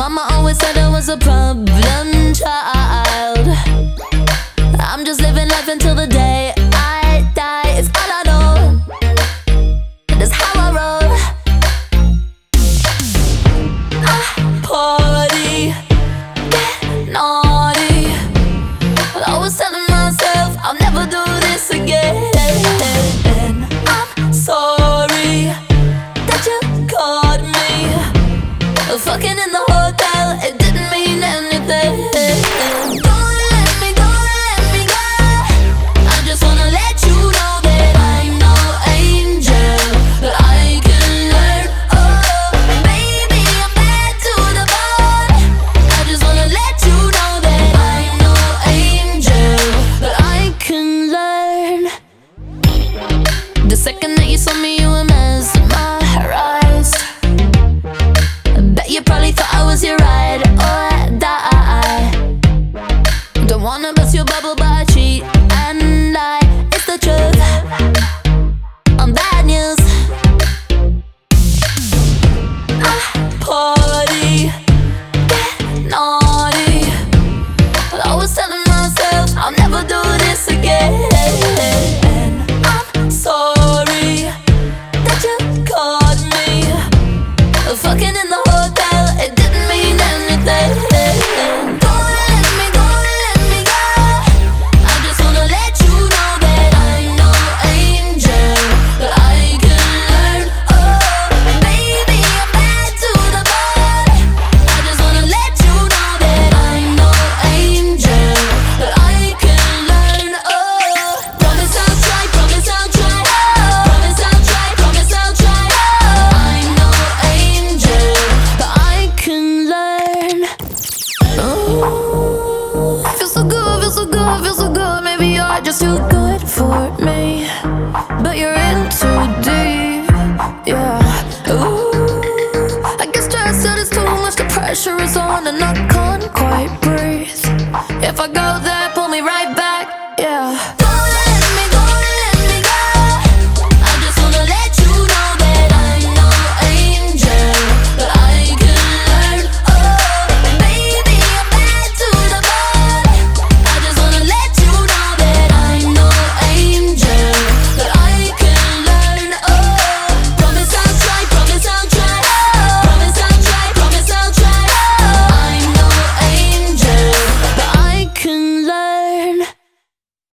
Mama always said I was a problem child. I'm just living life until the day I die. It's all I know, and it's how I roll. I party, get naughty. I was telling myself I'll never do this again. I'm sorry that you caught me fucking in the hotel. It didn't mean anything. Don't let me go. I just wanna let you know that I'm no angel, but I can learn. Oh, baby, I'm bad to the bone. I just wanna let you know that I'm no angel, but I can learn. The second that you saw me, you were mesmerized. Bet you probably thought I was your ride or die. Don't wanna bust your bubble, but I cheat and lie. It's the truth, I'm bad news. I party, get naughty. I was telling myself I'll never do this again. I'm sorry that you caught me fucking in the hotel. It didn't mean anything. Don't let me go. I just wanna let you know that I'm no angel, but I can learn. Oh, baby, I'm bad to the bone. I just wanna let you know that I'm no angel, but I can learn. Oh, promise I'll try. Promise I'll try. Promise I'll try. Promise I'll try. I'm no angel, but I can learn. Oh, feels so good, feels so good, feels so good. Maybe you're just too good for me, but you're in too deep, yeah. Ooh, I get stressed and it's too much. The pressure is on and I can't quite breathe. If I go there,